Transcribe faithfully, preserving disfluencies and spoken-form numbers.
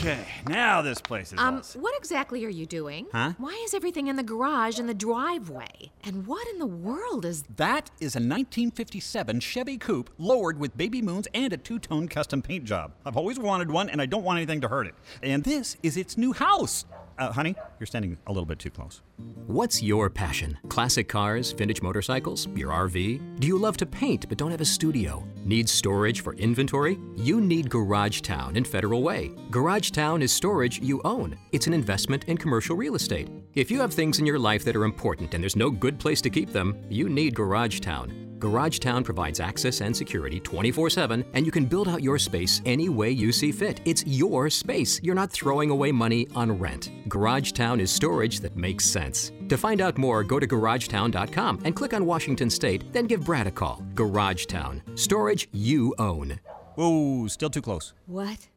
Okay, now this place is Um, us. what exactly are you doing? Huh? Why is everything in the garage in the driveway? And what in the world is... That is a nineteen fifty-seven Chevy Coupe lowered with baby moons and a two-tone custom paint job. I've always wanted one, and I don't want anything to hurt it. And this is its new house. Uh, honey, you're standing a little bit too close. What's your passion? Classic cars, vintage motorcycles, your R V? Do you love to paint but don't have a studio? Need storage for inventory? You need Garage Town in Federal Way. Garage Town is storage you own. It's an investment in commercial real estate. If you have things in your life that are important and there's no good place to keep them, you need Garage Town. Garage Town provides access and security twenty-four seven, and you can build out your space any way you see fit. It's your space. You're not throwing away money on rent. Garage Town is storage that makes sense. To find out more, go to garage town dot com and click on Washington State, then give Brad a call. Garage Town. Storage you own. Whoa, still too close. What?